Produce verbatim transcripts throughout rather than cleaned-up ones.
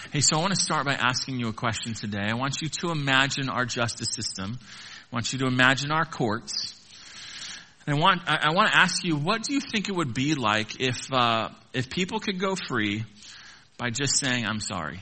Hey, so I want to start by asking you a question today. I want you to imagine our justice system. I want you to imagine our courts. And I want, I want to ask you, what do you think it would be like if, uh, if people could go free by just saying, I'm sorry?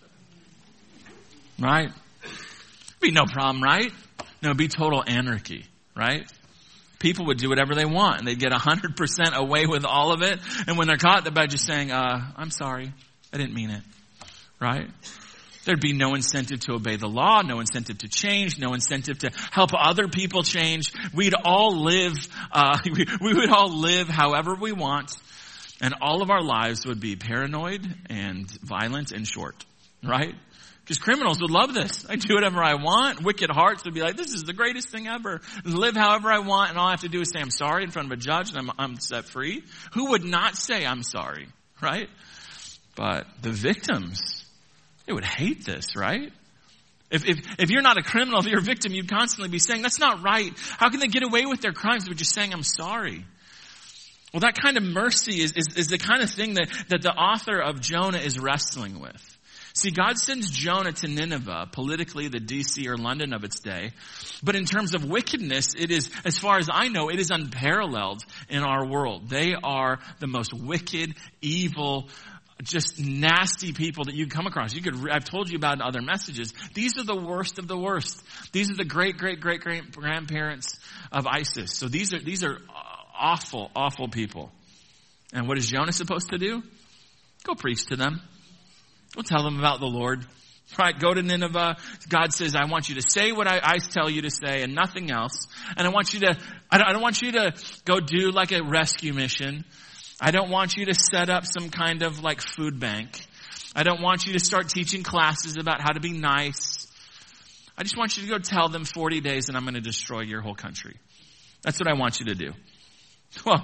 Right? It'd be no problem, right? No, it'd be total anarchy, right? People would do whatever they want and they'd get one hundred percent away with all of it. And when they're caught, they're by just saying, uh, I'm sorry. I didn't mean it. Right? There'd be no incentive to obey the law, no incentive to change, no incentive to help other people change. We'd all live, uh, we, we would all live however we want, and all of our lives would be paranoid and violent and short. Right? Because criminals would love this. I do whatever I want. Wicked hearts would be like, this is the greatest thing ever. Live however I want, and all I have to do is say I'm sorry in front of a judge, and I'm, I'm set free. Who would not say I'm sorry? Right? But the victims, they would hate this, right? If, if, if you're not a criminal, if you're a victim, you'd constantly be saying, that's not right. How can they get away with their crimes with just saying, I'm sorry? Well, that kind of mercy is, is, is the kind of thing that, that the author of Jonah is wrestling with. See, God sends Jonah to Nineveh, politically the D C or London of its day. But in terms of wickedness, it is, as far as I know, it is unparalleled in our world. They are the most wicked, evil, just nasty people that you come across. You could, I've told you about in other messages. These are the worst of the worst. These are the great, great, great, great grandparents of ISIS. So these are, these are awful, awful people. And what is Jonah supposed to do? Go preach to them. Go tell them about the Lord. Right? Go to Nineveh. God says, I want you to say what I, I tell you to say and nothing else. And I want you to, I don't, I don't want you to go do like a rescue mission. I don't want you to set up some kind of like food bank. I don't want you to start teaching classes about how to be nice. I just want you to go tell them forty days and I'm going to destroy your whole country. That's what I want you to do. Well,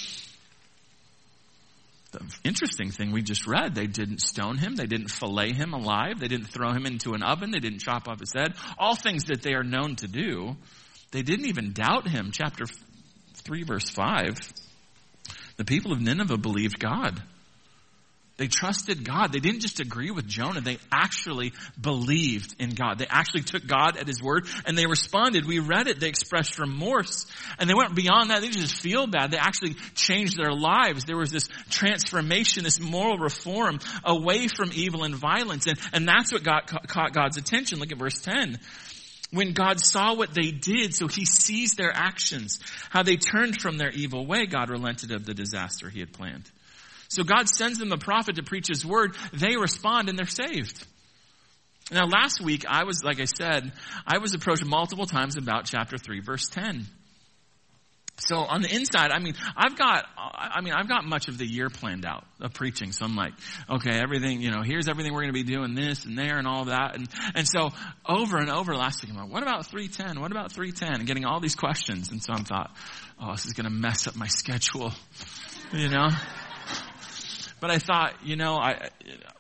the interesting thing we just read, they didn't stone him. They didn't fillet him alive. They didn't throw him into an oven. They didn't chop off his head. All things that they are known to do. They didn't even doubt him. Chapter three, verse five. The people of Nineveh believed God. They trusted God. They didn't just agree with Jonah. They actually believed in God. They actually took God at his word and they responded. We read it. They expressed remorse and they went beyond that. They didn't just feel bad. They actually changed their lives. There was this transformation, this moral reform away from evil and violence. And, and that's what got, caught God's attention. Look at verse ten. When God saw what they did, so he sees their actions, how they turned from their evil way, God relented of the disaster he had planned. So God sends them a prophet to preach his word. They respond and they're saved. Now last week, I was, like I said, I was approached multiple times about chapter three, verse ten. So on the inside, I mean, I've got, I mean, I've got much of the year planned out of preaching. So I'm like, okay, everything, you know, here's everything we're going to be doing, this and there and all that. And, and so over and over last week, I'm like, what about three ten? What about three ten? And getting all these questions. And so I thought, oh, this is going to mess up my schedule, you know? But I thought, you know, I,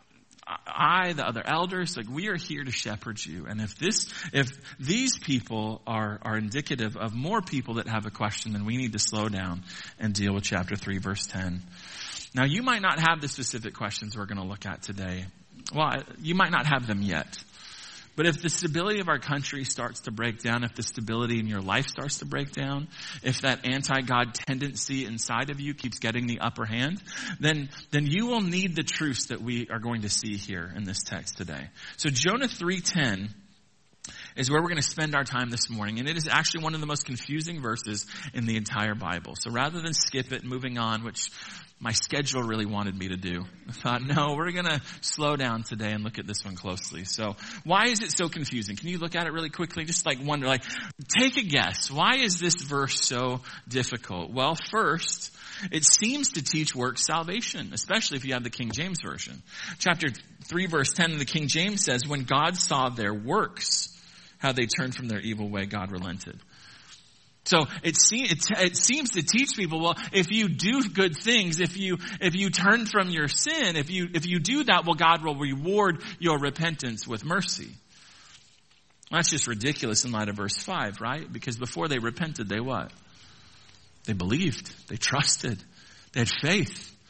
I, the other elders, like we are here to shepherd you. And if this, if these people are, are indicative of more people that have a question, then we need to slow down and deal with chapter three, verse ten. Now you might not have the specific questions we're going to look at today. Well, you might not have them yet. But if the stability of our country starts to break down, if the stability in your life starts to break down, if that anti-God tendency inside of you keeps getting the upper hand, then, then you will need the truths that we are going to see here in this text today. So Jonah three ten is where we're going to spend our time this morning. And it is actually one of the most confusing verses in the entire Bible. So rather than skip it, moving on, which my schedule really wanted me to do, I thought, no, we're going to slow down today and look at this one closely. So why is it so confusing? Can you look at it really quickly? Just like wonder, like, take a guess. Why is this verse so difficult? Well, first, it seems to teach works salvation, especially if you have the King James Version. Chapter three, verse ten of the King James says, when God saw their works, how they turned from their evil way, God relented. So it, se- it, it seems to teach people, well, if you do good things, if you if you turn from your sin, if you if you do that, well, God will reward your repentance with mercy. Well, that's just ridiculous in light of verse five, right? Because before they repented, they what? They believed. They trusted. They had faith.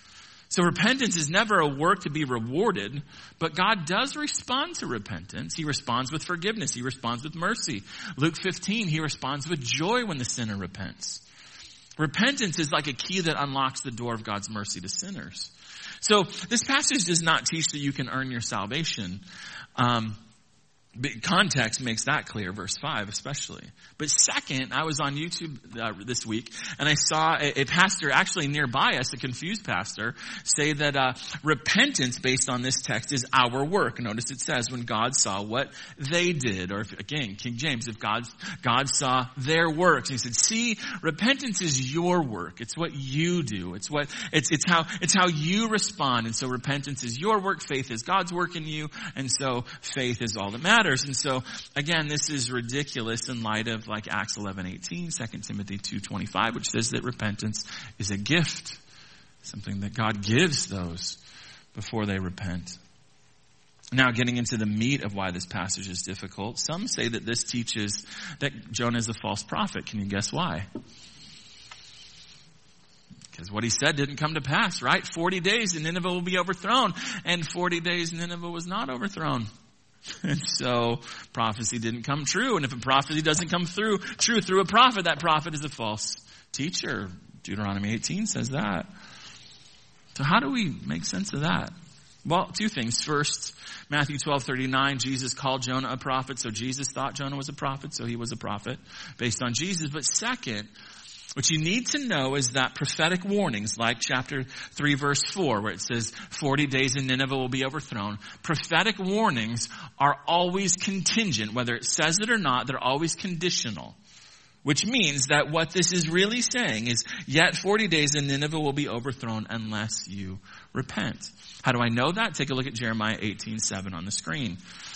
So repentance is never a work to be rewarded, but God does respond to repentance. He responds with forgiveness. He responds with mercy. Luke fifteen, he responds with joy when the sinner repents. Repentance is like a key that unlocks the door of God's mercy to sinners. So this passage does not teach that you can earn your salvation. Um, But context makes that clear, verse five especially. But second, I was on YouTube uh, this week, and I saw a, a pastor actually nearby us, a confused pastor, say that uh, repentance based on this text is our work. Notice it says when God saw what they did, or if, again, King James, if God, God saw their works. And he said, see, repentance is your work. It's what you do. It's what, it's, it's how, it's how you respond. And so repentance is your work. Faith is God's work in you. And so faith is all that matters. And so, again, this is ridiculous in light of like Acts eleven eighteen, Second Timothy two twenty-five, which says that repentance is a gift, something that God gives those before they repent. Now, getting into the meat of why this passage is difficult, some say that this teaches that Jonah is a false prophet. Can you guess why? Because what he said didn't come to pass, right? forty days and Nineveh will be overthrown. And forty days Nineveh was not overthrown. And so prophecy didn't come true. And if a prophecy doesn't come through true through a prophet, that prophet is a false teacher. Deuteronomy eighteen says that. So how do we make sense of that? Well, two things. First, Matthew twelve thirty-nine, Jesus called Jonah a prophet. So Jesus thought Jonah was a prophet. So he was a prophet based on Jesus. But second, what you need to know is that prophetic warnings, like chapter three, verse four, where it says forty days in Nineveh will be overthrown. Prophetic warnings are always contingent. Whether it says it or not, they're always conditional. Which means that what this is really saying is, yet forty days in Nineveh will be overthrown unless you repent. How do I know that? Take a look at Jeremiah eighteen seven on the screen.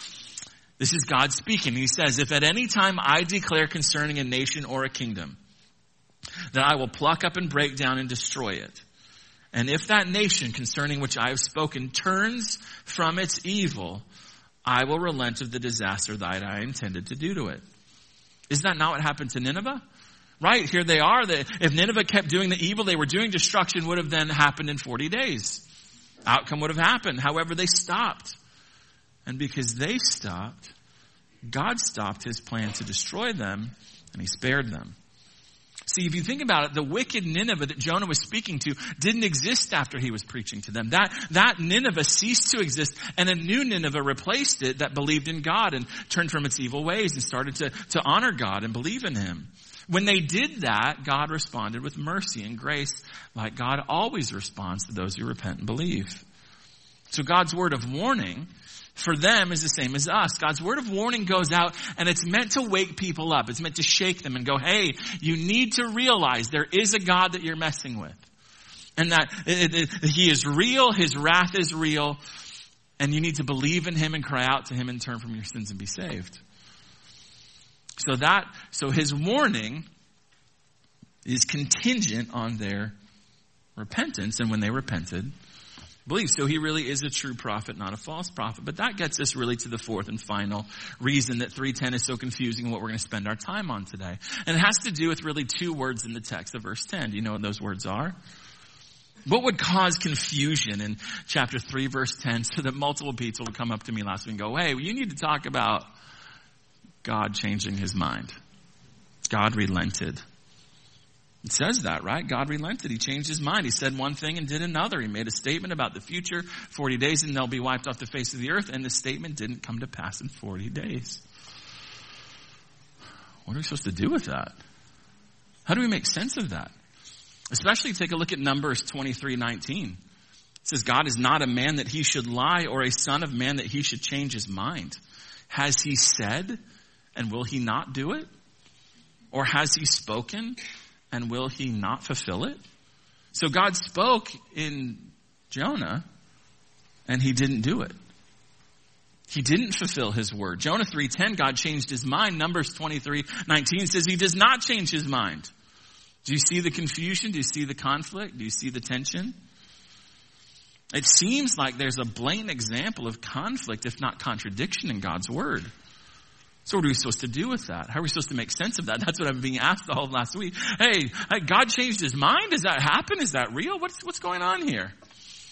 This is God speaking. He says, if at any time I declare concerning a nation or a kingdom, that I will pluck up and break down and destroy it. And if that nation concerning which I have spoken turns from its evil, I will relent of the disaster that I intended to do to it. Is that not what happened to Nineveh? Right, here they are. If Nineveh kept doing the evil they were doing, destruction would have then happened in forty days. Outcome would have happened. However, they stopped. And because they stopped, God stopped his plan to destroy them, and he spared them. See, if you think about it, the wicked Nineveh that Jonah was speaking to didn't exist after he was preaching to them. That, that Nineveh ceased to exist, and a new Nineveh replaced it that believed in God and turned from its evil ways and started to, to honor God and believe in him. When they did that, God responded with mercy and grace, like God always responds to those who repent and believe. So God's word of warning for them is the same as us. God's word of warning goes out, and it's meant to wake people up. It's meant to shake them and go, hey, you need to realize there is a God that you're messing with. And that it, it, it, he is real, his wrath is real, and you need to believe in him and cry out to him and turn from your sins and be saved. So that, so his warning is contingent on their repentance, and when they repented, believe. So he really is a true prophet, not a false prophet. But that gets us really to the fourth and final reason that three ten is so confusing and what we're going to spend our time on today. And it has to do with really two words in the text of verse ten. Do you know what those words are? What would cause confusion in chapter three, verse ten, so that multiple people would come up to me last week and go, hey, well, you need to talk about God changing his mind. God relented. It says that, right? God relented. He changed his mind. He said one thing and did another. He made a statement about the future, forty days, and they'll be wiped off the face of the earth. And the statement didn't come to pass in forty days. What are we supposed to do with that? How do we make sense of that? Especially take a look at Numbers twenty-three nineteen. It says, God is not a man that he should lie, or a son of man that he should change his mind. Has he said, and will he not do it? Or has he spoken, and will he not fulfill it? So God spoke in Jonah, and he didn't do it. He didn't fulfill his word. Jonah three ten, God changed his mind. Numbers twenty-three nineteen says he does not change his mind. Do you see the confusion? Do you see the conflict? Do you see the tension? It seems like there's a blatant example of conflict, if not contradiction, in God's word. So what are we supposed to do with that? How are we supposed to make sense of that? That's what I've been being asked all of last week. Hey, God changed his mind? Does that happen? Is that real? What's, what's going on here?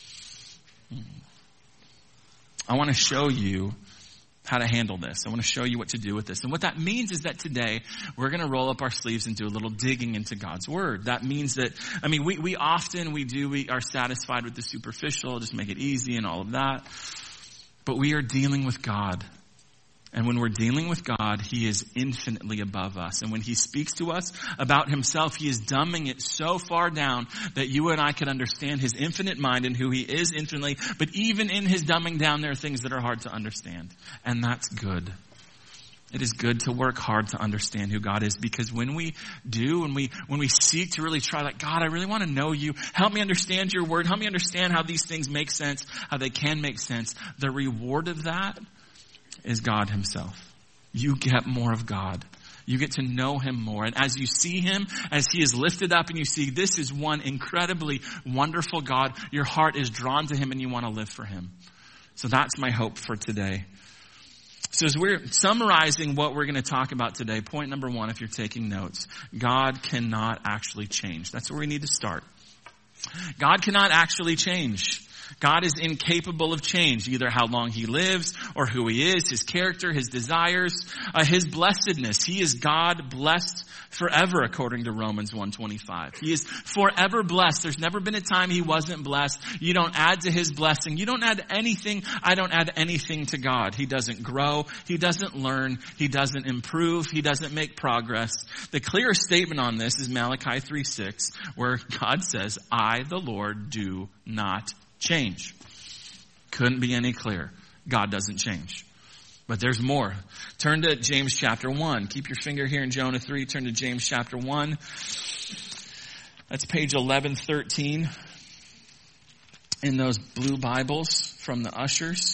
I want to show you how to handle this. I want to show you what to do with this. And what that means is that today we're going to roll up our sleeves and do a little digging into God's word. That means that, I mean, we, we often, we do, we are satisfied with the superficial, just make it easy and all of that. But we are dealing with God. And when we're dealing with God, he is infinitely above us. And when he speaks to us about himself, he is dumbing it so far down that you and I can understand his infinite mind and who he is infinitely. But even in his dumbing down, there are things that are hard to understand. And that's good. It is good to work hard to understand who God is, because when we do, when we, when we seek to really try, like, God, I really want to know you. Help me understand your word. Help me understand how these things make sense, how they can make sense. The reward of that is God himself. You get more of God. You get to know him more. And as you see him, as he is lifted up and you see this is one incredibly wonderful God, your heart is drawn to him and you want to live for him. So that's my hope for today. So as we're summarizing what we're going to talk about today, point number one, if you're taking notes, God cannot actually change. That's where we need to start. God cannot actually change. God is incapable of change, either how long he lives or who he is, his character, his desires, uh, his blessedness. He is God blessed forever, according to Romans one twenty-five. He is forever blessed. There's never been a time he wasn't blessed. You don't add to his blessing. You don't add anything. I don't add anything to God. He doesn't grow. He doesn't learn. He doesn't improve. He doesn't make progress. The clear statement on this is Malachi three six, where God says, I, the Lord, do not change. Couldn't be any clearer. God doesn't change. But there's more. Turn to James chapter one. Keep your finger here in Jonah three. Turn to James chapter one. That's page eleven thirteen in those blue Bibles from the ushers.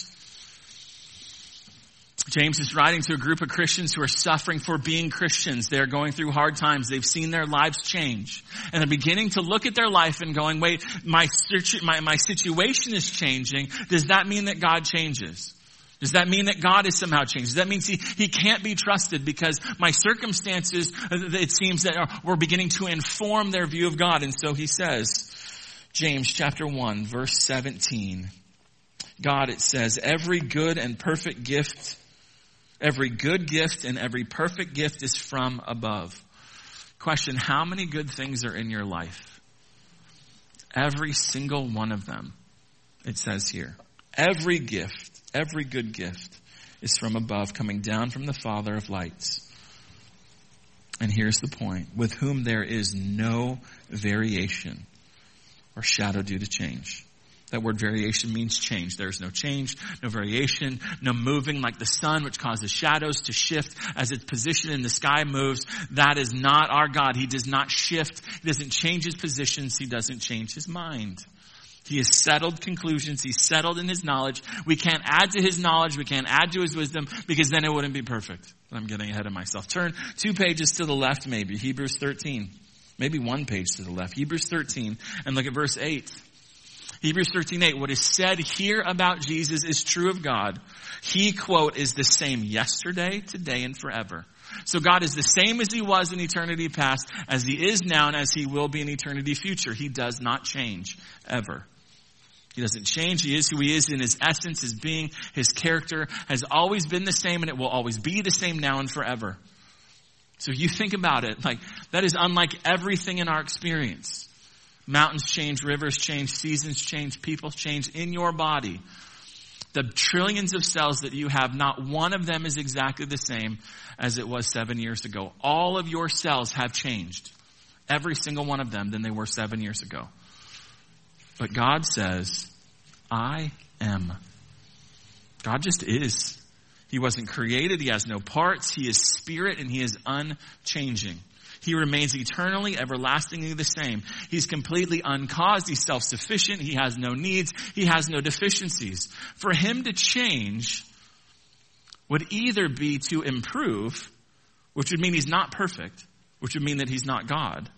James is writing to a group of Christians who are suffering for being Christians. They're going through hard times. They've seen their lives change. And they're beginning to look at their life and going, wait, my, my, my situation is changing. Does that mean that God changes? Does that mean that God is somehow changed? Does that mean he, he can't be trusted because my circumstances, it seems that are, we're beginning to inform their view of God. And so he says, James chapter one, verse seventeen, God, it says, every good and perfect gift Every good gift and every perfect gift is from above. Question, how many good things are in your life? Every single one of them, it says here. Every gift, every good gift is from above, coming down from the Father of lights. And here's the point, with whom there is no variation or shadow due to change. That word variation means change. There's no change, no variation, no moving like the sun, which causes shadows to shift as its position in the sky moves. That is not our God. He does not shift. He doesn't change his positions. He doesn't change his mind. He has settled conclusions. He's settled in his knowledge. We can't add to his knowledge. We can't add to his wisdom because then it wouldn't be perfect. I'm getting ahead of myself. Turn two pages to the left maybe. Hebrews thirteen. Maybe one page to the left. Hebrews thirteen. And look at verse eight. Hebrews thirteen eight, what is said here about Jesus is true of God. He, quote, is the same yesterday, today, and forever. So God is the same as he was in eternity past, as he is now, and as he will be in eternity future. He does not change, ever. He doesn't change. He is who he is in his essence, his being, his character has always been the same, and it will always be the same now and forever. So you think about it, like, that is unlike everything in our experience. Mountains change, rivers change, seasons change, people change in your body. The trillions of cells that you have, not one of them is exactly the same as it was seven years ago. All of your cells have changed. Every single one of them than they were seven years ago. But God says, I am. God just is. He wasn't created. He has no parts. He is spirit and he is unchanging. He remains eternally, everlastingly the same. He's completely uncaused. He's self-sufficient. He has no needs. He has no deficiencies. For him to change would either be to improve, which would mean he's not perfect, which would mean that he's not God.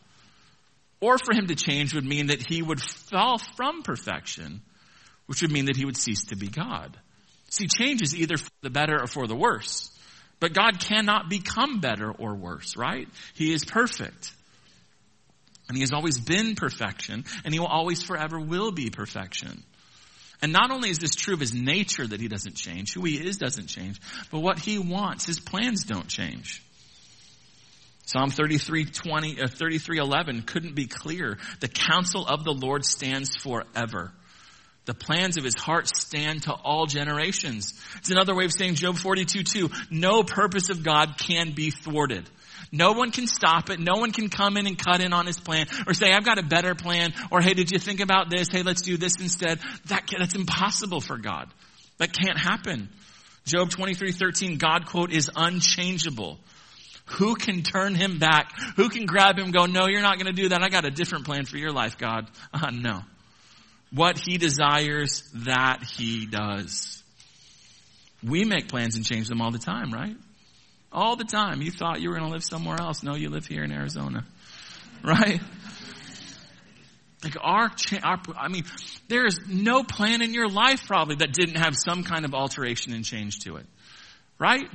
Or for him to change would mean that he would fall from perfection, which would mean that he would cease to be God. See, change is either for the better or for the worse. But God cannot become better or worse, right? He is perfect. And he has always been perfection, and he will always forever will be perfection. And not only is this true of his nature that he doesn't change, who he is doesn't change, but what he wants, his plans don't change. Psalm thirty-three twenty, uh, thirty-three eleven couldn't be clearer. The counsel of the Lord stands forever. The plans of his heart stand to all generations. It's another way of saying Job forty-two two. No purpose of God can be thwarted. No one can stop it. No one can come in and cut in on his plan or say, I've got a better plan. Or, hey, did you think about this? Hey, let's do this instead. That can, that's impossible for God. That can't happen. Job twenty-three thirteen, God, quote, is unchangeable. Who can turn him back? Who can grab him and go, no, you're not going to do that. I got a different plan for your life, God. Uh, no. What he desires, that he does. We make plans and change them all the time, right? All the time. You thought you were going to live somewhere else. No, you live here in Arizona. Right? Like our, our, I mean, there is no plan in your life probably that didn't have some kind of alteration and change to it. Right?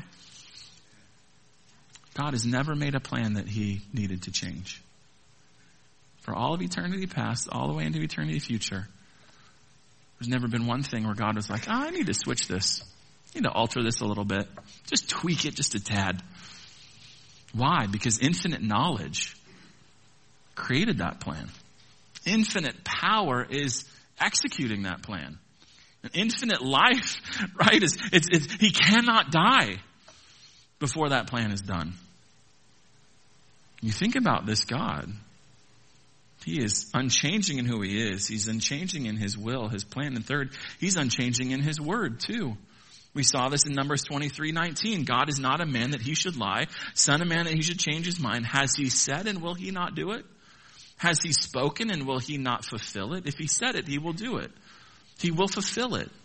God has never made a plan that he needed to change. For all of eternity past, all the way into eternity future, there's never been one thing where God was like, oh, I need to switch this. I need to alter this a little bit. Just tweak it just a tad. Why? Because infinite knowledge created that plan. Infinite power is executing that plan. An infinite life, right, is it's, it's, he cannot die before that plan is done. You think about this God. He is unchanging in who he is. He's unchanging in his will, his plan. And third, he's unchanging in his word too. We saw this in Numbers twenty-three nineteen. God is not a man that he should lie, son of man that he should change his mind. Has he said and will he not do it? Has he spoken and will he not fulfill it? If he said it, he will do it. He will fulfill it.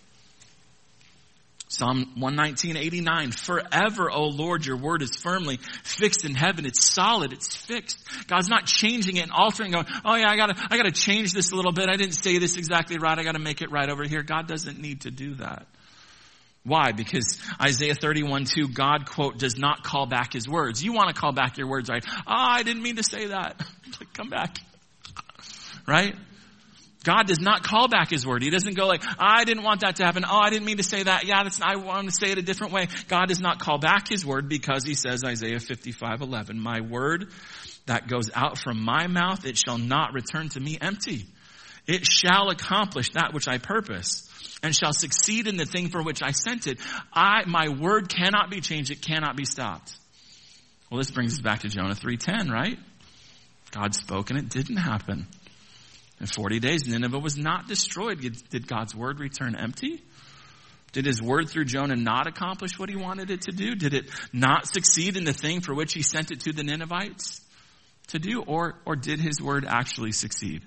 Psalm one nineteen eighty-nine, forever, O Lord, your word is firmly fixed in heaven. It's solid. It's fixed. God's not changing it and altering, going, oh yeah, I gotta, I gotta change this a little bit. I didn't say this exactly right. I gotta make it right over here. God doesn't need to do that. Why? Because Isaiah thirty-one two, God, quote, does not call back his words. You want to call back your words, right? Oh, I didn't mean to say that. Come back. Right? God does not call back his word. He doesn't go like, I didn't want that to happen. Oh, I didn't mean to say that. Yeah, that's, I want to say it a different way. God does not call back his word because he says, Isaiah fifty-five eleven, my word that goes out from my mouth, it shall not return to me empty. It shall accomplish that which I purpose and shall succeed in the thing for which I sent it. I, my word cannot be changed. It cannot be stopped. Well, this brings us back to Jonah three ten, right? God spoke and it didn't happen. In forty days, Nineveh was not destroyed. Did God's word return empty? Did his word through Jonah not accomplish what he wanted it to do? Did it not succeed in the thing for which he sent it to the Ninevites to do? Or, or did his word actually succeed?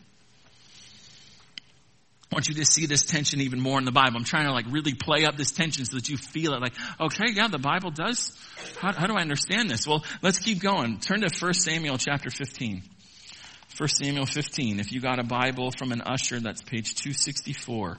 I want you to see this tension even more in the Bible. I'm trying to like really play up this tension so that you feel it like, okay, yeah, the Bible does. How, how do I understand this? Well, let's keep going. Turn to First Samuel chapter fifteen. First Samuel fifteen. If you got a Bible from an usher, that's page two sixty-four.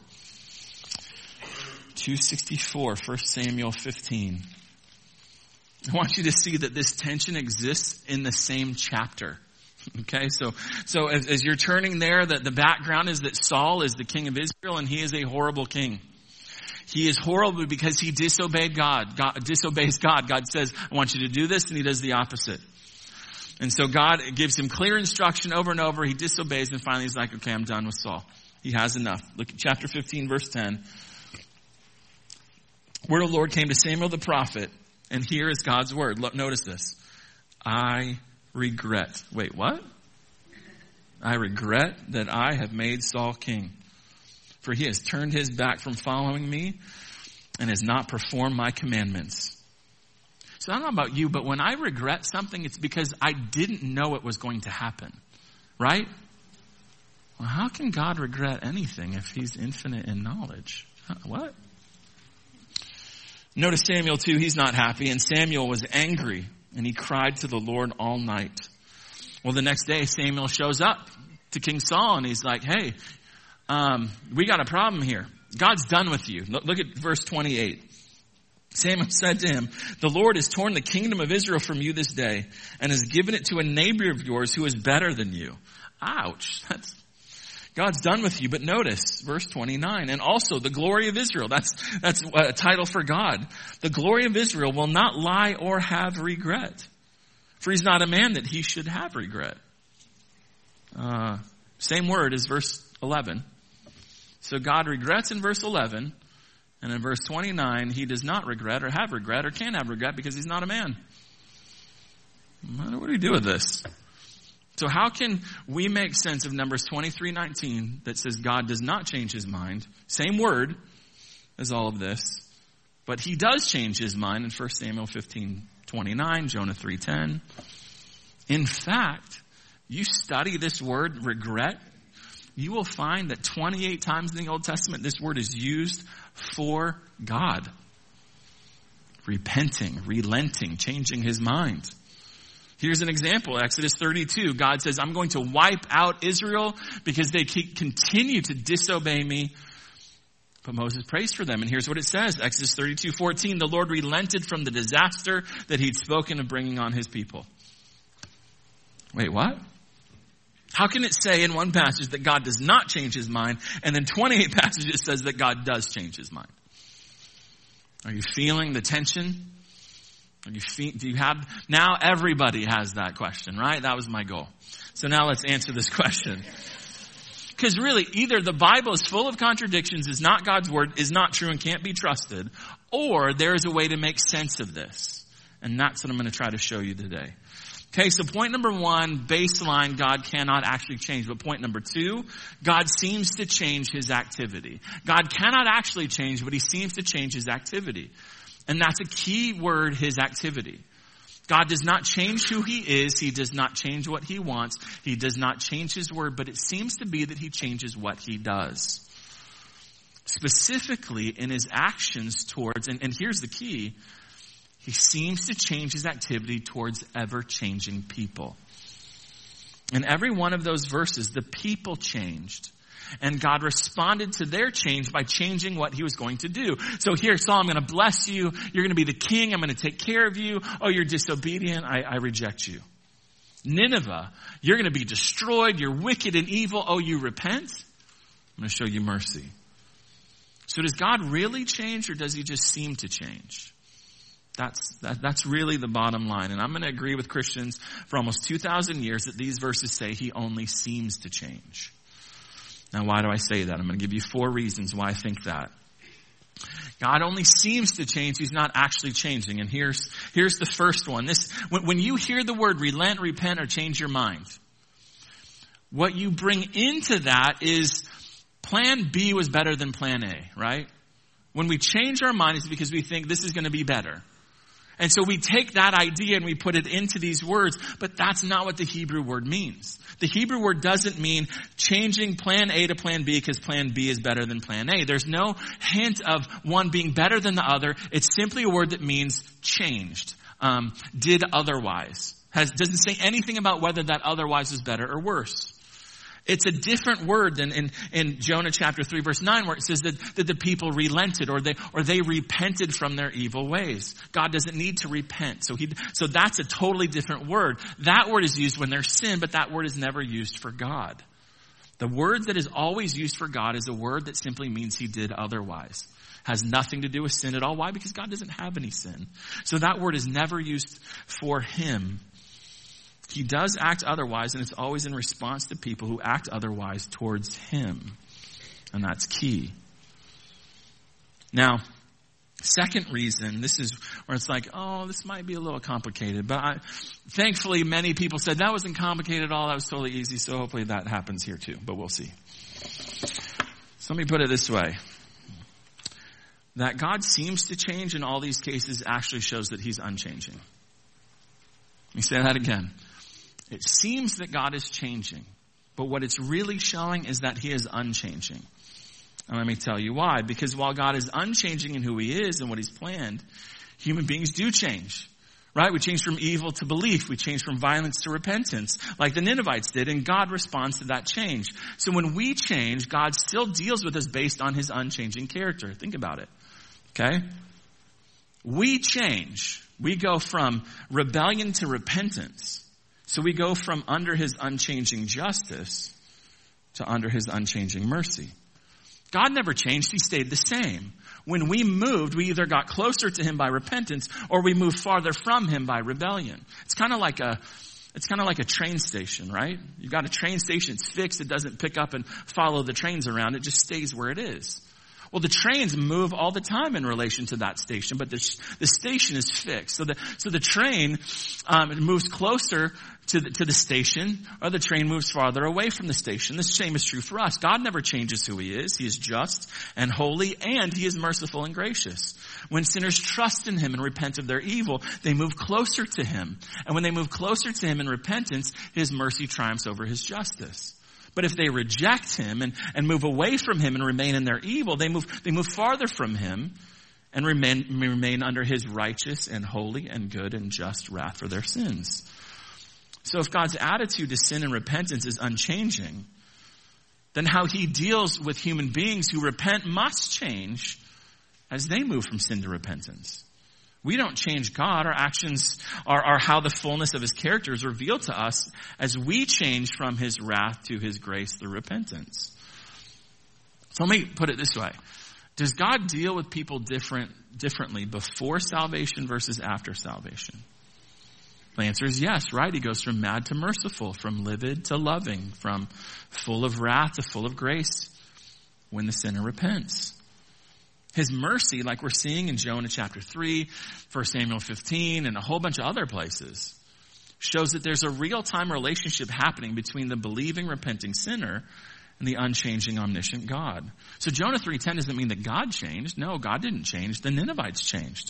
two sixty-four, First Samuel fifteen. I want you to see that this tension exists in the same chapter. Okay, so so as, as you're turning there, that the background is that Saul is the king of Israel and he is a horrible king. He is horrible because he disobeyed God. God disobeys God. God says, I want you to do this, and he does the opposite. And so God gives him clear instruction over and over. He disobeys, and finally he's like, okay, I'm done with Saul. He has enough. Look at chapter fifteen, verse ten. Word of the Lord came to Samuel the prophet, and here is God's word. Look, notice this. I regret. Wait, what? I regret that I have made Saul king, for he has turned his back from following me and has not performed my commandments. So I don't know about you, but when I regret something, it's because I didn't know it was going to happen. Right? Well, how can God regret anything if he's infinite in knowledge? What? Notice Samuel too, he's not happy, and Samuel was angry, and he cried to the Lord all night. Well, the next day, Samuel shows up to King Saul, and he's like, hey, um, we got a problem here. God's done with you. Look, look at verse twenty-eight. Samuel said to him, the Lord has torn the kingdom of Israel from you this day and has given it to a neighbor of yours who is better than you. Ouch. That's, God's done with you, but notice verse twenty-nine. And also the glory of Israel. That's, that's a title for God. The glory of Israel will not lie or have regret. For he's not a man that he should have regret. Uh, same word as verse eleven. So God regrets in verse eleven. And in verse twenty-nine, he does not regret or have regret or can have regret because he's not a man. What do we do with this? So how can we make sense of Numbers twenty-three nineteen that says God does not change his mind? Same word as all of this. But he does change his mind in First Samuel fifteen twenty-nine, Jonah three ten. In fact, you study this word, regret, you will find that twenty-eight times in the Old Testament this word is used for God. Repenting, relenting, changing his mind. Here's an example, Exodus thirty-two. God says, I'm going to wipe out Israel because they continue to disobey me. But Moses prays for them. And here's what it says, Exodus thirty-two fourteen. The Lord relented from the disaster that he'd spoken of bringing on his people. Wait, what? How can it say in one passage that God does not change his mind, and then twenty-eight passages says that God does change his mind? Are you feeling the tension? Are you feel, do you have, now everybody has that question, right? That was my goal. So now let's answer this question. Because really, either the Bible is full of contradictions, is not God's word, is not true and can't be trusted, or there is a way to make sense of this. And that's what I'm going to try to show you today. Okay, so point number one, baseline, God cannot actually change. But point number two, God seems to change his activity. God cannot actually change, but he seems to change his activity. And that's a key word, his activity. God does not change who he is. He does not change what he wants. He does not change his word, but it seems to be that he changes what he does. Specifically in his actions towards, and, and here's the key, he seems to change his activity towards ever-changing people. In every one of those verses, the people changed. And God responded to their change by changing what he was going to do. So here, Saul, I'm going to bless you. You're going to be the king. I'm going to take care of you. Oh, you're disobedient. I, I reject you. Nineveh, you're going to be destroyed. You're wicked and evil. Oh, you repent? I'm going to show you mercy. So does God really change, or does he just seem to change? That's, that, that's really the bottom line. And I'm going to agree with Christians for almost two thousand years that these verses say he only seems to change. Now, why do I say that? I'm going to give you four reasons why I think that. God only seems to change. He's not actually changing. And here's, here's the first one. This, when, when you hear the word relent, repent, or change your mind, what you bring into that is plan B was better than plan A, right? When we change our mind, it's because we think this is going to be better. And so we take that idea and we put it into these words, but that's not what the Hebrew word means. The Hebrew word doesn't mean changing plan A to plan B because plan B is better than plan A. There's no hint of one being better than the other. It's simply a word that means changed, um, did otherwise. Has, doesn't say anything about whether that otherwise is better or worse. It's a different word than in, in Jonah chapter three verse nine where it says that, that the people relented or they, or they repented from their evil ways. God doesn't need to repent. So he, so that's a totally different word. That word is used when there's sin, but that word is never used for God. The word that is always used for God is a word that simply means he did otherwise. Has nothing to do with sin at all. Why? Because God doesn't have any sin. So that word is never used for him. He does act otherwise, and it's always in response to people who act otherwise towards him. And that's key. Now, second reason, this is where it's like, oh, this might be a little complicated. But I, thankfully, many people said that wasn't complicated at all. That was totally easy. So hopefully that happens here too. But we'll see. So let me put it this way. That God seems to change in all these cases actually shows that he's unchanging. Let me say that again. It seems that God is changing, but what it's really showing is that he is unchanging. And let me tell you why. Because while God is unchanging in who he is and what he's planned, human beings do change, right? We change from evil to belief. We change from violence to repentance, like the Ninevites did, and God responds to that change. So when we change, God still deals with us based on his unchanging character. Think about it, okay? We change. We go from rebellion to repentance. So we go from under his unchanging justice to under his unchanging mercy. God never changed. He stayed the same. When we moved, we either got closer to him by repentance or we moved farther from him by rebellion. It's kind of like a, it's kind of like a train station, right? You've got a train station. It's fixed. It doesn't pick up and follow the trains around. It just stays where it is. Well, the trains move all the time in relation to that station, but the, the station is fixed. So the, so the train, um, it moves closer to the, to the station, or the train moves farther away from the station. The same is true for us. God never changes who he is. He is just and holy, and he is merciful and gracious. When sinners trust in him and repent of their evil, they move closer to him. And when they move closer to him in repentance, his mercy triumphs over his justice. But if they reject him and, and move away from him and remain in their evil, they move, they move farther from him and remain, remain under his righteous and holy and good and just wrath for their sins. So if God's attitude to sin and repentance is unchanging, then how he deals with human beings who repent must change as they move from sin to repentance. We don't change God. Our actions are, are how the fullness of his character is revealed to us as we change from his wrath to his grace through repentance. So let me put it this way. Does God deal with people different, differently before salvation versus after salvation? The answer is yes, right? He goes from mad to merciful, from livid to loving, from full of wrath to full of grace when the sinner repents. His mercy, like we're seeing in Jonah chapter three, First Samuel fifteen, and a whole bunch of other places, shows that there's a real-time relationship happening between the believing, repenting sinner and the unchanging, omniscient God. So Jonah three ten doesn't mean that God changed. No, God didn't change. The Ninevites changed.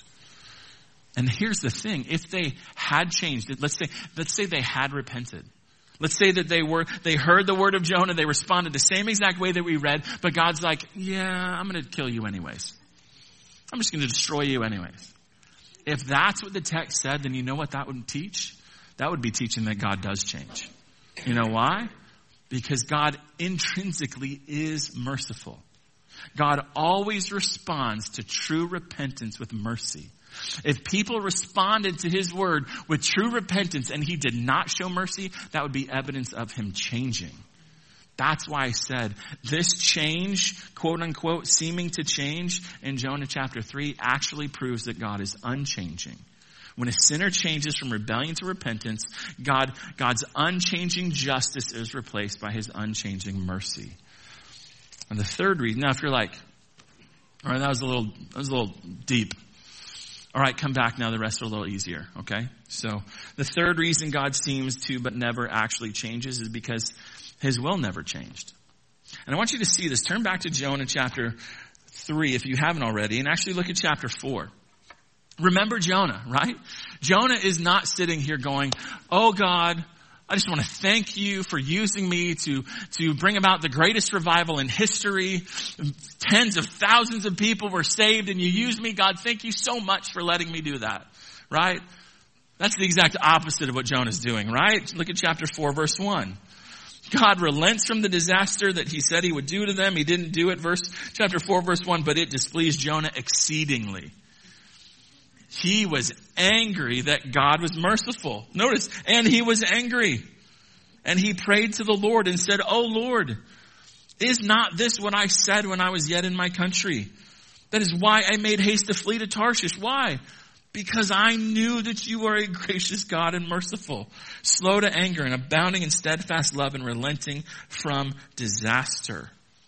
And here's the thing. If they had changed, let's say, let's say they had repented. Let's say that they were, they heard the word of Jonah, they responded the same exact way that we read, but God's like, yeah, I'm going to kill you anyways. I'm just going to destroy you anyways. If that's what the text said, then you know what that would teach? That would be teaching that God does change. You know why? Because God intrinsically is merciful. God always responds to true repentance with mercy. If people responded to his word with true repentance and he did not show mercy, that would be evidence of him changing. That's why I said this change, quote unquote, seeming to change in Jonah chapter three actually proves that God is unchanging. When a sinner changes from rebellion to repentance, God, God's unchanging justice is replaced by his unchanging mercy. And the third reason, now if you're like, all right, that was a little, that was a little deep. All right, come back now. The rest are a little easier, okay? So the third reason God seems to but never actually changes is because his will never changed. And I want you to see this. Turn back to Jonah chapter three if you haven't already, and actually look at chapter four. Remember Jonah, right? Jonah is not sitting here going, oh God, I just want to thank you for using me to, to bring about the greatest revival in history. Tens of thousands of people were saved and you used me. God, thank you so much for letting me do that. Right? That's the exact opposite of what Jonah's doing, right? Look at chapter four, verse one. God relents from the disaster that he said he would do to them. He didn't do it. Verse, chapter four, verse one, but it displeased Jonah exceedingly. He was angry that God was merciful. Notice, and he was angry. And he prayed to the Lord and said, oh Lord, is not this what I said when I was yet in my country? That is why I made haste to flee to Tarshish. Why? Because I knew that you are a gracious God and merciful, slow to anger and abounding in steadfast love and relenting from disaster.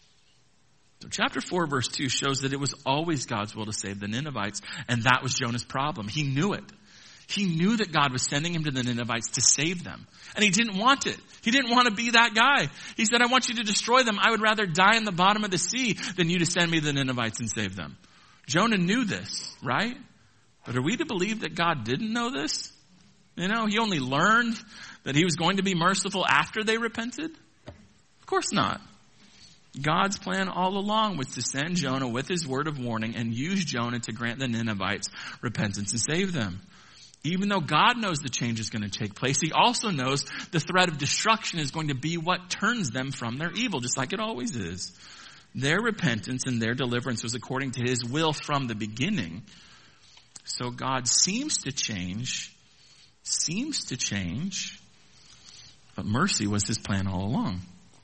So chapter four, verse two shows that it was always God's will to save the Ninevites, and that was Jonah's problem. He knew it. He knew that God was sending him to the Ninevites to save them. And he didn't want it. He didn't want to be that guy. He said, I want you to destroy them. I would rather die in the bottom of the sea than you to send me to the Ninevites and save them. Jonah knew this, right? But are we to believe that God didn't know this? You know, he only learned that he was going to be merciful after they repented? Of course not. God's plan all along was to send Jonah with his word of warning and use Jonah to grant the Ninevites repentance and save them. Even though God knows the change is going to take place, he also knows the threat of destruction is going to be what turns them from their evil, just like it always is. Their repentance and their deliverance was according to his will from the beginning. So God seems to change, seems to change, but mercy was his plan all along.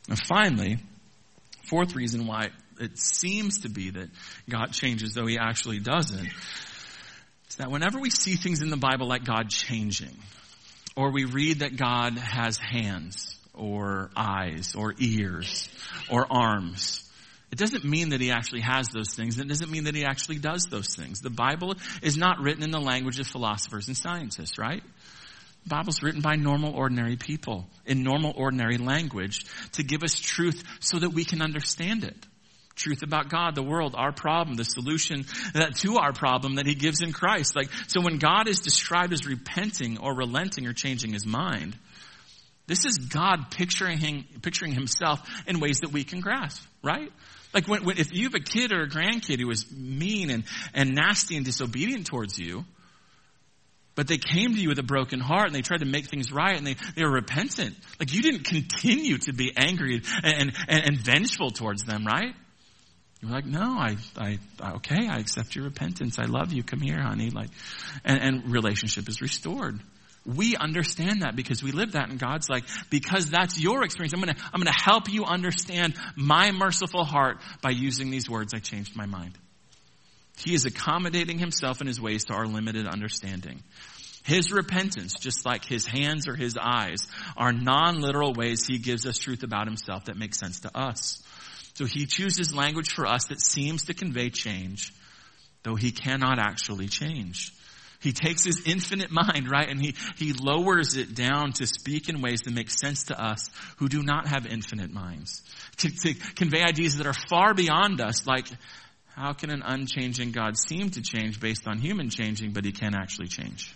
And finally, fourth reason why it seems to be that God changes, though he actually doesn't, is that whenever we see things in the Bible like God changing, or we read that God has hands, or eyes, or ears, or arms, it doesn't mean that he actually has those things. It doesn't mean that he actually does those things. The Bible is not written in the language of philosophers and scientists, right? The Bible's written by normal, ordinary people in normal, ordinary language to give us truth so that we can understand it. Truth about God, the world, our problem, the solution that, to our problem that he gives in Christ. Like, so when God is described as repenting or relenting or changing his mind, this is God picturing, picturing himself in ways that we can grasp, right? Like when, when, if you have a kid or a grandkid who is mean and, and nasty and disobedient towards you, but they came to you with a broken heart and they tried to make things right and they, they were repentant. Like you didn't continue to be angry and, and, and vengeful towards them, right? You were like, no, I, I, okay, I accept your repentance. I love you. Come here, honey. Like, and, and relationship is restored. We understand that because we live that, and God's like, because that's your experience, I'm going to, I'm going to help you understand my merciful heart by using these words. I changed my mind. He is accommodating himself in his ways to our limited understanding. His repentance, just like his hands or his eyes, are non-literal ways he gives us truth about himself that makes sense to us. So he chooses language for us that seems to convey change, though he cannot actually change. He takes his infinite mind, right, and he, he lowers it down to speak in ways that make sense to us who do not have infinite minds. To, to convey ideas that are far beyond us, like how can an unchanging God seem to change based on human changing, but he can't actually change?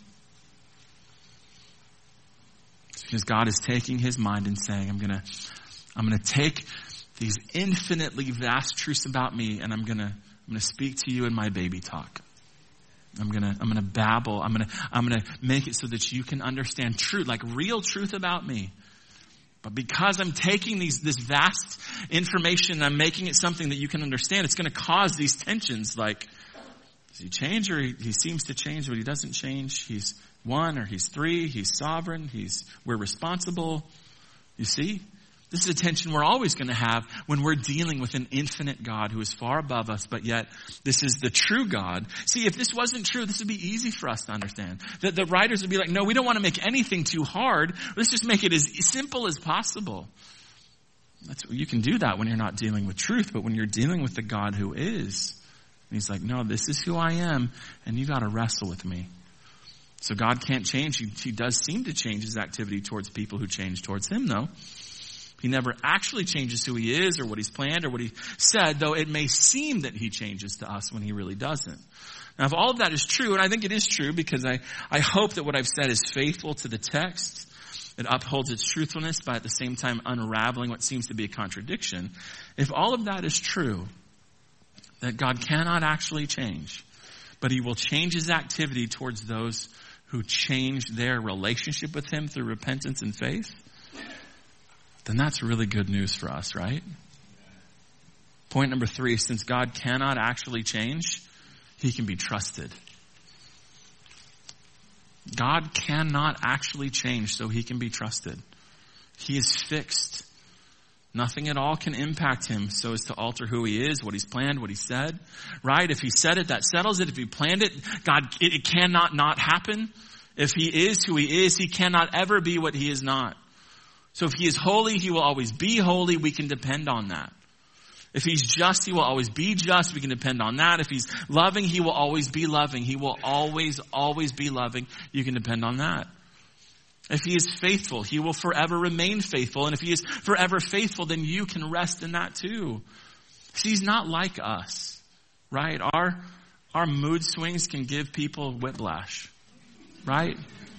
It's because God is taking his mind and saying, I'm gonna, I'm gonna take these infinitely vast truths about me, and I'm gonna, I'm gonna speak to you in my baby talk. I'm gonna, I'm gonna babble. I'm gonna, I'm gonna make it so that you can understand truth, like real truth about me. But because I'm taking these, this vast information and I'm making it something that you can understand, it's gonna cause these tensions. Like, does he change, or he, he seems to change, but he doesn't change? He's one, or he's three. He's sovereign. He's, we're responsible. You see? This is a tension we're always going to have when we're dealing with an infinite God who is far above us, but yet this is the true God. See, if this wasn't true, this would be easy for us to understand. The, the writers would be like, no, we don't want to make anything too hard. Let's just make it as simple as possible. That's, you can do that when you're not dealing with truth, but when you're dealing with the God who is, and he's like, no, this is who I am, and you got to wrestle with me. So God can't change. He, he does seem to change his activity towards people who change towards him, though. He never actually changes who he is or what he's planned or what he said, though it may seem that he changes to us when he really doesn't. Now, if all of that is true, and I think it is true because I, I hope that what I've said is faithful to the text, it upholds its truthfulness by at the same time unraveling what seems to be a contradiction. If all of that is true, that God cannot actually change, but he will change his activity towards those who change their relationship with him through repentance and faith, then that's really good news for us, right? Point number three, since God cannot actually change, he can be trusted. God cannot actually change, so he can be trusted. He is fixed. Nothing at all can impact him so as to alter who he is, what he's planned, what he said. Right? If he said it, that settles it. If he planned it, God, it, it cannot not happen. If he is who he is, he cannot ever be what he is not. So if he is holy, he will always be holy. We can depend on that. If he's just, he will always be just. We can depend on that. If he's loving, he will always be loving. He will always, always be loving. You can depend on that. If he is faithful, he will forever remain faithful. And if he is forever faithful, then you can rest in that too. See, he's not like us, right? Our, our mood swings can give people whiplash, right?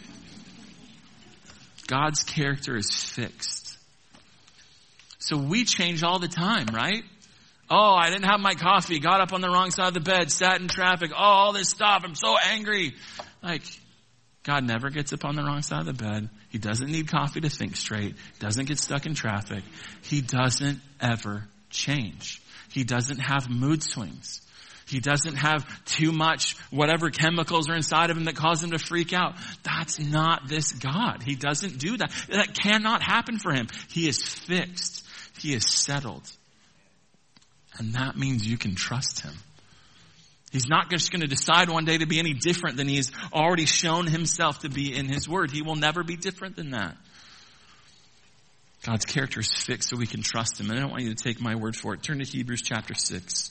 God's character is fixed. So we change all the time, right? Oh, I didn't have my coffee, got up on the wrong side of the bed, sat in traffic. Oh, all this stuff. I'm so angry. Like, God never gets up on the wrong side of the bed. He doesn't need coffee to think straight. He doesn't get stuck in traffic. He doesn't ever change. He doesn't have mood swings. He doesn't have too much whatever chemicals are inside of him that cause him to freak out. That's not this God. He doesn't do that. That cannot happen for him. He is fixed. he is settled. And that means you can trust him. He's not just going to decide one day to be any different than he's already shown himself to be in his word. He will never be different than that. God's character is fixed so we can trust him. And I don't want you to take my word for it. Turn to Hebrews chapter six.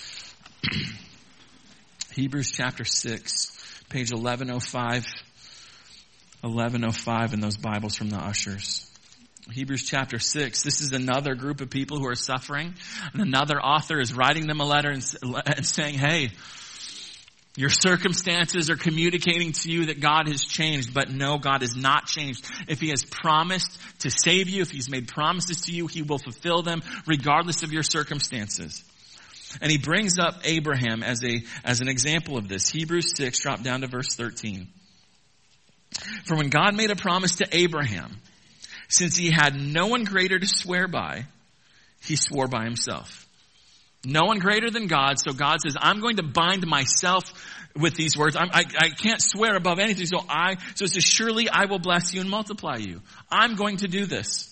Hebrews chapter six, page eleven oh five. eleven oh five in those Bibles from the ushers. Hebrews chapter six. This is another group of people who are suffering. And another author is writing them a letter and, and saying, hey, your circumstances are communicating to you that God has changed, but no, God has not changed. If he has promised to save you, if he's made promises to you, he will fulfill them regardless of your circumstances. And he brings up Abraham as a as an example of this. Hebrews six, drop down to verse thirteen. For when God made a promise to Abraham, since he had no one greater to swear by, he swore by himself. No one greater than God. So God says, I'm going to bind myself with these words. I'm, I, I can't swear above anything. So I, so it says, surely I will bless you and multiply you. I'm going to do this.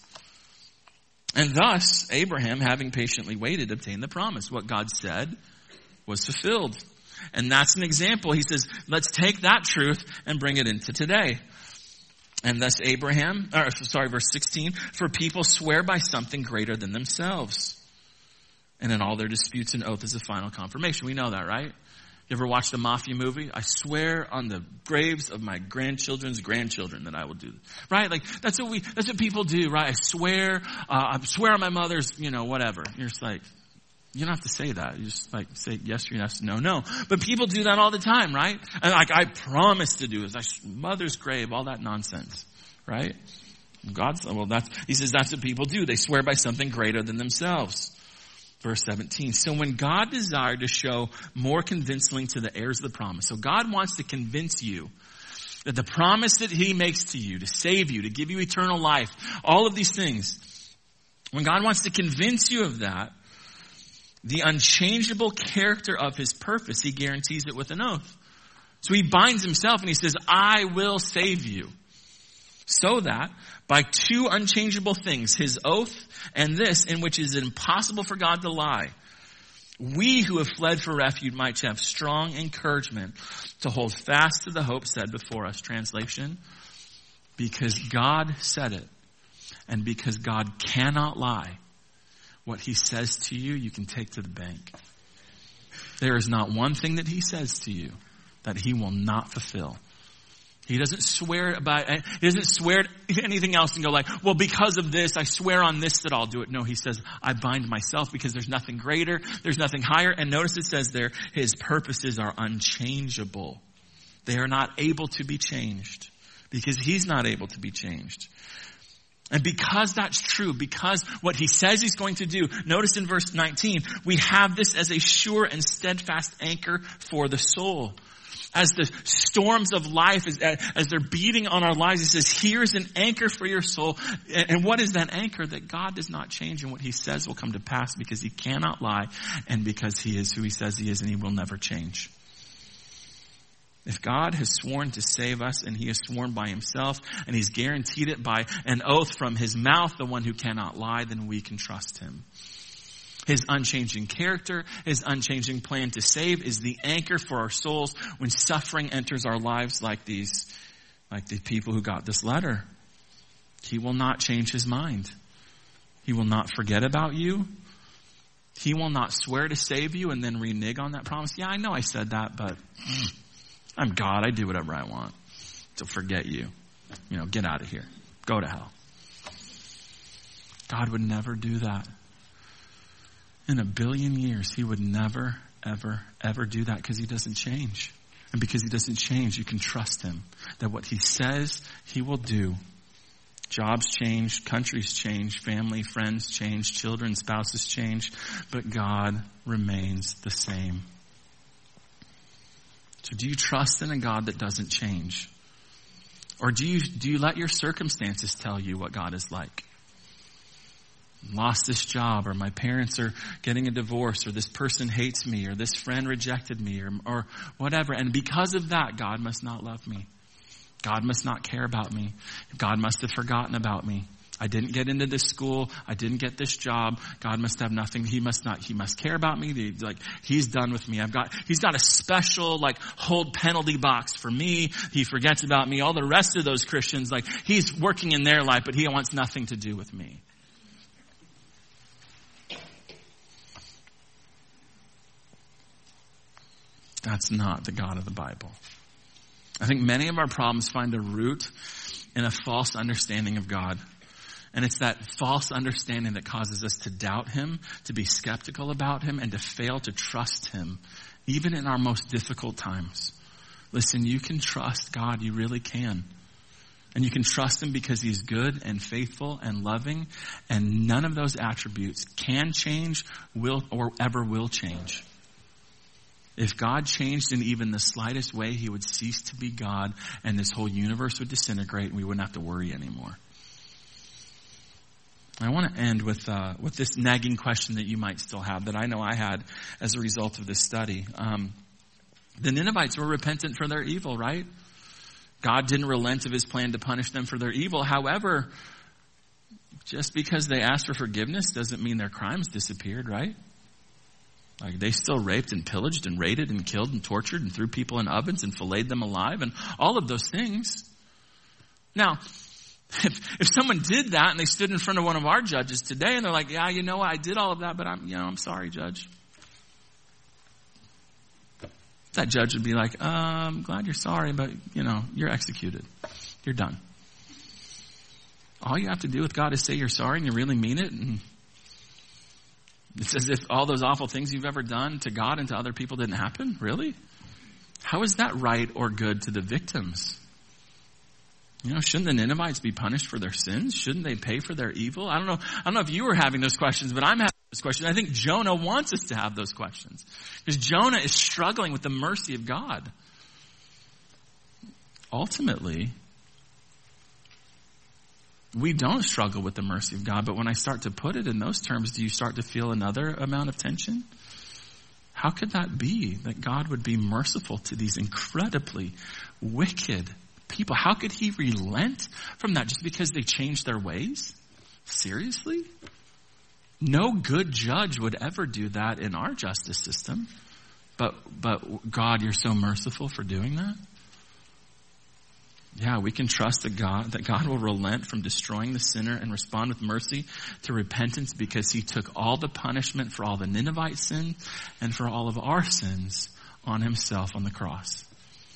And thus, Abraham, having patiently waited, obtained the promise. What God said was fulfilled. And that's an example. He says, let's take that truth and bring it into today. And thus Abraham, or sorry, verse sixteen, for people swear by something greater than themselves. And in all their disputes, an oath is a final confirmation. We know that, right? You ever watched a mafia movie? I swear on the graves of my grandchildren's grandchildren that I will do this. Right? Like, that's what we, that's what people do, right? I swear, uh, I swear on my mother's, you know, whatever. You're just like, you don't have to say that. You just like say yes or yes, no, no. But people do that all the time, right? And like, I promise to do this. I, mother's grave, all that nonsense, right? God's, well, that's, he says that's what people do. They swear by something greater than themselves. Verse seventeen. So when God desired to show more convincingly to the heirs of the promise. So God wants to convince you that the promise that he makes to you, to save you, to give you eternal life, all of these things. When God wants to convince you of that, the unchangeable character of his purpose, he guarantees it with an oath. So he binds himself and he says, I will save you. So that by two unchangeable things, his oath and this, in which it is impossible for God to lie, we who have fled for refuge might have strong encouragement to hold fast to the hope set before us. Translation, because God said it, and because God cannot lie, what he says to you, you can take to the bank. There is not one thing that he says to you that he will not fulfill. He doesn't swear by, he doesn't swear anything else and go like, well, because of this, I swear on this that I'll do it. No, he says, I bind myself because there's nothing greater. There's nothing higher. And notice it says there, his purposes are unchangeable. They are not able to be changed because he's not able to be changed. And because that's true, because what he says he's going to do, notice in verse nineteen, we have this as a sure and steadfast anchor for the soul. As the storms of life, as, as they're beating on our lives, he says, here's an anchor for your soul. And, and what is that anchor? That God does not change, and what he says will come to pass because he cannot lie and because he is who he says he is and he will never change. If God has sworn to save us and he has sworn by himself and he's guaranteed it by an oath from his mouth, the one who cannot lie, then we can trust him. His unchanging character, his unchanging plan to save is the anchor for our souls when suffering enters our lives like these, like the people who got this letter. He will not change his mind. He will not forget about you. He will not swear to save you and then renege on that promise. Yeah, I know I said that, but I'm God. I do whatever I want to forget you. You know, get out of here. Go to hell. God would never do that. In a billion years, he would never, ever, ever do that because he doesn't change. And because he doesn't change, you can trust him. That what he says, he will do. Jobs change, countries change, family, friends change, children, spouses change, but God remains the same. So do you trust in a God that doesn't change? Or do you, do you let your circumstances tell you what God is like? Lost this job, or my parents are getting a divorce, or this person hates me, or this friend rejected me, or, or whatever. And because of that, God must not love me. God must not care about me. God must have forgotten about me. I didn't get into this school. I didn't get this job. God must have nothing. He must not, he must care about me. He, like, he's done with me. I've got, he's got a special, like, hold penalty box for me. He forgets about me. All the rest of those Christians, like, he's working in their life, but he wants nothing to do with me. That's not the God of the Bible. I think many of our problems find a root in a false understanding of God. And it's that false understanding that causes us to doubt him, to be skeptical about him, and to fail to trust him, even in our most difficult times. Listen, you can trust God. You really can. And you can trust him because he's good and faithful and loving. And none of those attributes can change, will, or ever will change. If God changed in even the slightest way, he would cease to be God, and this whole universe would disintegrate, and we wouldn't have to worry anymore. I want to end with uh, with this nagging question that you might still have, that I know I had as a result of this study. Um, the Ninevites were repentant for their evil, right? God didn't relent of his plan to punish them for their evil. However, just because they asked for forgiveness doesn't mean their crimes disappeared, right? Like, they still raped and pillaged and raided and killed and tortured and threw people in ovens and filleted them alive and all of those things. Now, If, if someone did that and they stood in front of one of our judges today and they're like, yeah, you know what, I did all of that, but I'm, you know, I'm sorry, judge. That judge would be like, uh, I'm glad you're sorry, but, you know, you're executed. You're done. All you have to do with God is say you're sorry and you really mean it. And it's as if all those awful things you've ever done to God and to other people didn't happen. Really? How is that right or good to the victims? You know, shouldn't the Ninevites be punished for their sins? Shouldn't they pay for their evil? I don't know. I don't know if you were having those questions, but I'm having those questions. I think Jonah wants us to have those questions, because Jonah is struggling with the mercy of God. Ultimately, we don't struggle with the mercy of God, but when I start to put it in those terms, do you start to feel another amount of tension? How could that be, that God would be merciful to these incredibly wicked people? How could he relent from that just because they changed their ways? Seriously? No good judge would ever do that in our justice system. But but God, you're so merciful for doing that? Yeah, we can trust that God, that God will relent from destroying the sinner and respond with mercy to repentance, because he took all the punishment for all the Ninevite sin and for all of our sins on himself on the cross.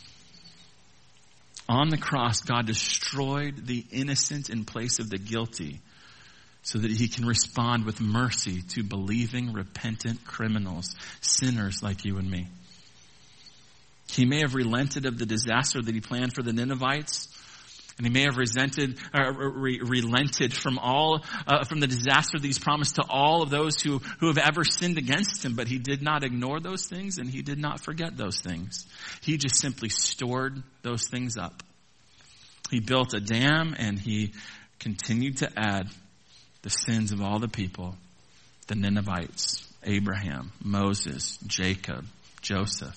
On the cross, God destroyed the innocent in place of the guilty so that he can respond with mercy to believing, repentant criminals, sinners like you and me. He may have relented of the disaster that he planned for the Ninevites, and he may have resented, uh, re- relented from all, uh, from the disaster that he's promised to all of those who, who have ever sinned against him. But he did not ignore those things, and he did not forget those things. He just simply stored those things up. He built a dam, and he continued to add the sins of all the people, the Ninevites, Abraham, Moses, Jacob, Joseph,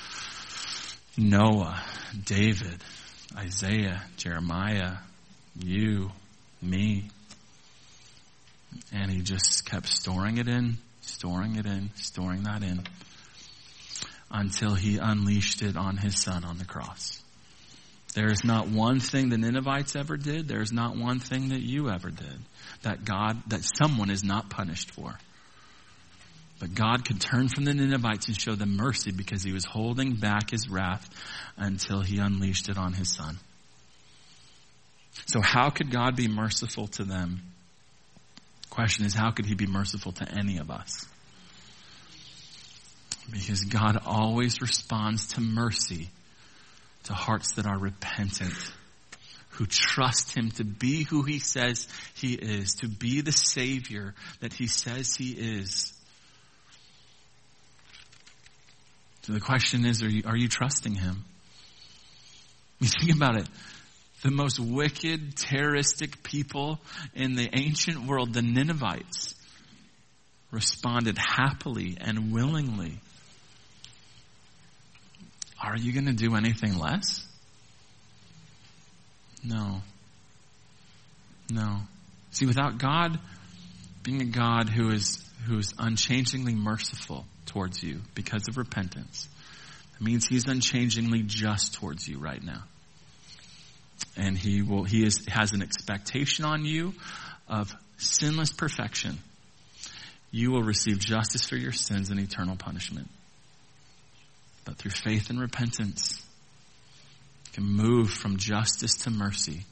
Noah, David, Isaiah, Jeremiah, you, me. And he just kept storing it in, storing it in, storing that in, until he unleashed it on his son on the cross. There is not one thing the Ninevites ever did. There is not one thing that you ever did that God, that someone is not punished for. But God could turn from the Ninevites and show them mercy because he was holding back his wrath until he unleashed it on his son. So how could God be merciful to them? The question is, how could he be merciful to any of us? Because God always responds to mercy to hearts that are repentant, who trust him to be who he says he is, to be the Savior that he says he is. So the question is, are you, are you trusting him? You think about it. The most wicked, terroristic people in the ancient world, the Ninevites, responded happily and willingly. Are you going to do anything less? No. No. See, without God being a God who is who is unchangingly merciful towards you because of repentance, it means he's unchangingly just towards you right now. And he will he is has an expectation on you of sinless perfection. You will receive justice for your sins and eternal punishment. But through faith and repentance, you can move from justice to mercy.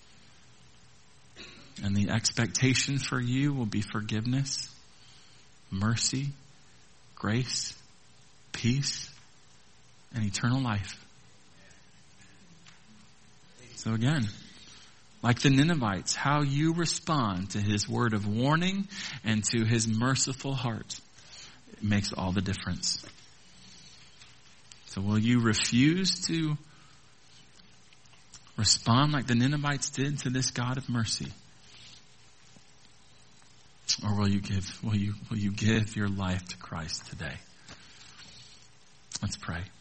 And the expectation for you will be forgiveness, mercy, grace, peace, and eternal life. So again, like the Ninevites, how you respond to his word of warning and to his merciful heart, it makes all the difference. So will you refuse to respond like the Ninevites did to this God of mercy? Or will you give, will you, will you give your life to Christ today? Let's pray.